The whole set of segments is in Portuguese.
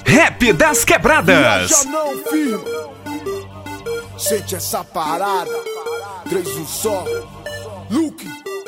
Rap das Quebradas. Já não, filho. Sente essa parada. 3 um só. Luke.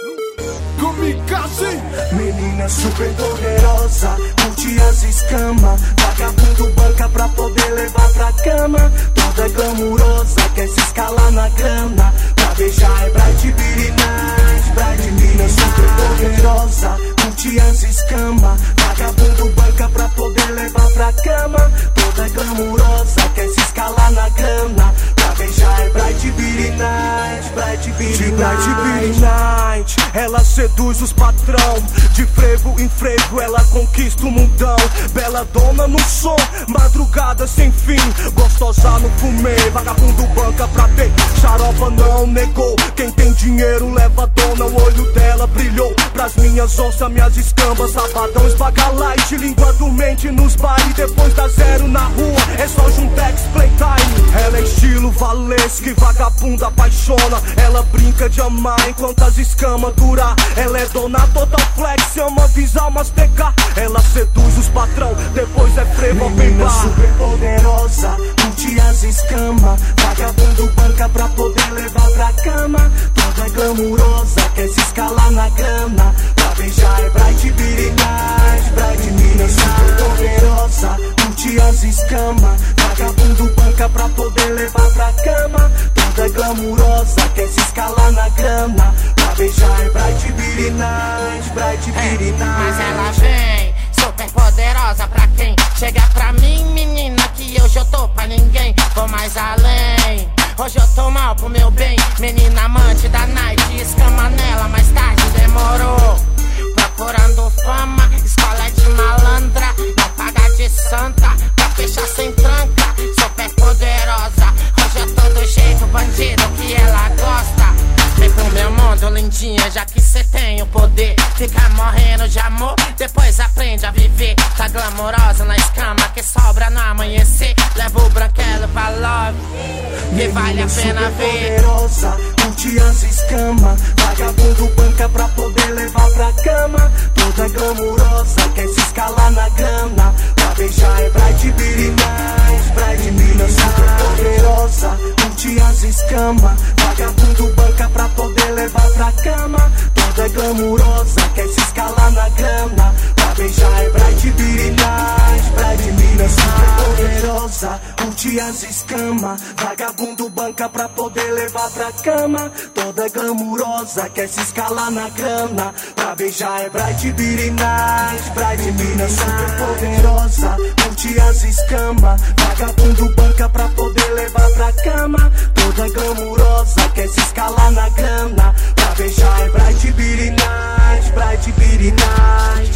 Kamikaze. Menina super poderosa, curte as escamas. Vagabundo banca pra poder levar pra cama. Toda glamurosa, quer se escalar na grana. Pra beijar é Bright Beauty Night. Bright menina super poderosa, curte as escamas. Vagabundo banca pra poder levar pra cama. Toda glamurosa, quer se escalar na grana. Pra beijar é Bright Beauty Night. Bright Beauty Night. Ela seduz os patrão, de frevo em frevo ela conquista o mundão. Bela dona no som, madrugada sem fim, gostosa no fumê. Vagabundo banca pra ter, xaropa não negou. Quem tem dinheiro leva a dona, o olho dela brilhou. Pras minhas onças, minhas escambas, sabadão esvaga light. Língua dormente nos bailes, depois da zero na rua é só juntex playtime. Ela é estilo Valesque, vagabunda apaixona. Ela brinca de amar enquanto as escamas durar. Ela é dona total flex, ama visar mastecar. Ela seduz os patrão, depois é frevo open bar. Super poderosa, curte as escamas. Vagabundo banca pra poder levar pra cama. Toda glamurosa, quer se escalar na grana. Pra beijar é Bright Beauty Night. Bright menina super poderosa, curte as escamas. Vagabundo banca pra poder levar pra cama. Toda glamurosa, quer se escalar na grana. Pra beijar é Bright Beauty Night. Bright Beauty Night. Mas ela vem super poderosa pra quem chega pra mim, menina, que hoje eu tô pra ninguém. Vou mais além, hoje eu tô mal pro meu bem. Menina amante da night, escama nela, mais tarde demorou. Procurando fama, escola de malandra, não paga de santa, pra fechar sem tranca. Super poderosa, hoje eu tô do jeito bandido que ela gosta. Vem pro meu mundo, lindinha, já que cê tem o poder. Fica morrendo de amor, depois aprende a viver. Tá glamourosa na escama que sobra no amanhecer. Leva o branquelo pra love, que vale a pena ver. Poderosa, curte as escamas. Vagabundo banca pra poder levar pra cama. Toda glamurosa, quer se escalar na grana. Pra beijar é Bright Beauty Night. Bright menina super poderosa, curte as escamas. Vagabundo banca pra poder levar pra cama. Toda glamurosa, quer se escalar na grana. Pra beijar é Bright Beauty Night. Bright menina super poderosa, curte as escamas. Vagabundo banca pra poder levar pra cama. Toda glamurosa, quer se escalar na grana. Pra beijar é Bright Beauty Night. Bright menina super poderosa, curte as escamas. Vagabundo banca pra poder levar pra cama. Toda glamurosa, quer se escalar na grana. Pra beijar é Bright Beauty Night. Bright Beauty Night.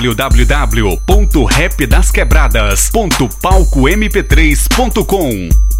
www.rapdasquebradas.palcomp3.com